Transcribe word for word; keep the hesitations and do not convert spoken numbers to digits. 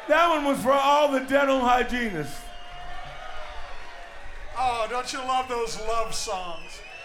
That one was for all the dental hygienists. Oh, don't you love those love songs?